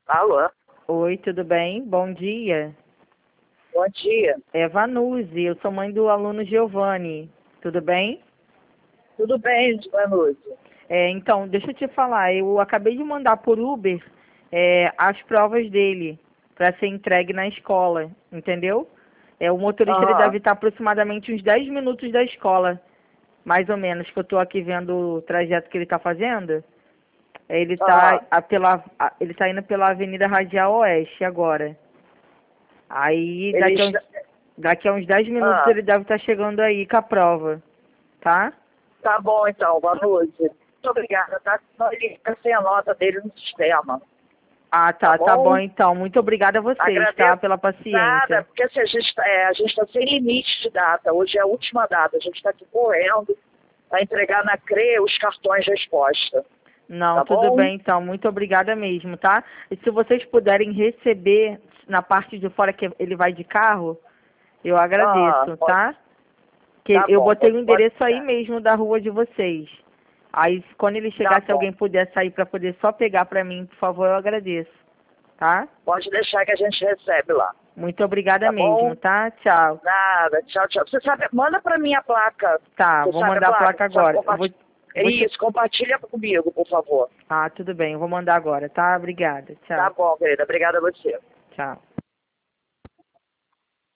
Alô? Oi, tudo bem? Bom dia. Bom dia. É Vanuzi, eu sou mãe do aluno Giovanni. Tudo bem? Tudo bem, boa noite. Então, deixa eu te falar, eu acabei de mandar por Uber as provas dele para ser entregue na escola, entendeu? O motorista ele Aham. deve estar aproximadamente uns 10 minutos da escola, mais ou menos, que eu estou aqui vendo o trajeto que ele está fazendo. Ele está Aham. ele tá indo pela Avenida Radial Oeste agora. Aí Ele está... daqui a uns 10 minutos Ah, ele deve estar chegando aí com a prova, tá? tá bom então, boa noite. Muito obrigada, tá? Não, ele fica sem a nota dele no sistema, Ah, tá tá bom bom? então. Muito obrigada a vocês, tá? Agradeço. Pela Nada, paciência. porque assim, a gente está sem limite de data. Hoje é a última data. A gente está aqui correndo para entregar na CRE os cartões de resposta. Não, Tá tudo bom? bem então. Muito obrigada mesmo, tá? E se vocês puderem receber na parte de fora que ele vai de carro, eu Ah, agradeço, pode, tá? Que tá eu bom, botei o pode endereço aí deixar. mesmo da rua de vocês. Aí, quando ele Tá chegar, se bom. alguém puder sair para poder só pegar para mim, por favor, eu agradeço, tá? Pode deixar que a gente recebe lá. Muito obrigada Tá bom? mesmo, tá? Tchau. Nada, tchau, tchau. Você sabe, manda pra mim a placa. Tá, Você vou sabe a mandar a placa? placa Você sabe agora. compartilhar? Vou te... Isso, compartilha comigo, por favor. Ah, tudo bem, eu vou mandar agora, tá? Obrigada. Tá Tchau. bom, querida. Obrigada a você. Tchau.